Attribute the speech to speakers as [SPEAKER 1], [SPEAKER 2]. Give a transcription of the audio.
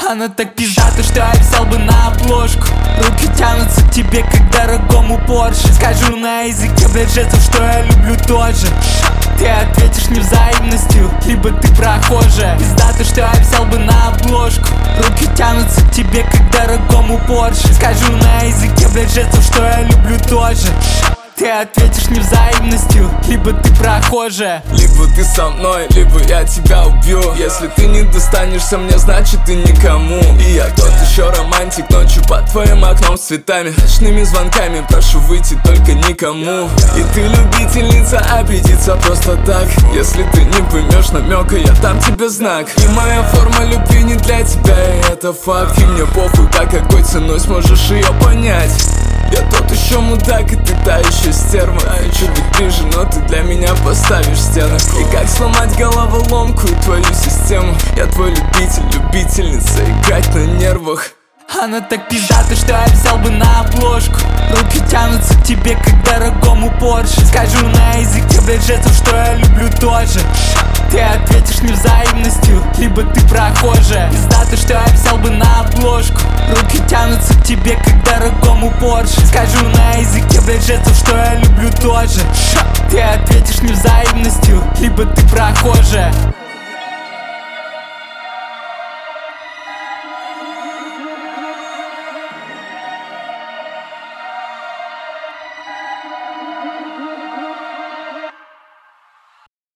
[SPEAKER 1] Она так пиздата, что я взял бы на обложку. Руки тянутся к тебе, как дорогому Порше. Скажу на языке, блядь, жестов, что я люблю тоже. Ты ответишь невзаимностью, либо ты прохожая. Пиздата, что я взял бы на обложку. Руки тянутся к тебе, как дорогому Порше. Скажу на языке, блядь, жестов, что я люблю тоже. Ты ответишь невзаимностью, либо ты прохожая.
[SPEAKER 2] Либо ты со мной, либо я тебя убью. Если ты не достанешься мне, значит ты никому. И я тот еще романтик, ночью под твоим окном с цветами, ночными звонками, прошу выйти только никому. И ты любительница обидеться просто так. Если ты не поймешь намека, я дам тебе знак. И моя форма любви не для тебя, и это факт. И мне похуй, по какой ценой сможешь ее понять. Я тот еще мудак, и ты та еще стерва. Хочу быть ближе, но ты для меня поставишь стены. И как сломать головоломку и твою систему. Я твой любитель, любительница, играть на нервах.
[SPEAKER 1] Она так пиздата, что я взял бы на обложку. Руки тянутся к тебе, как дорогому Порше. Скажу на языке, блядь, жестов, что я люблю тоже. Ты ответишь невзаимностью, либо ты прохожая. Пиздата, что я взял бы на обложку. Руки тянутся к тебе, как дорогому Порше. Скажу на языке, блядь, жестов, что я люблю тоже. Ты ответишь невзаимностью, либо ты прохожая.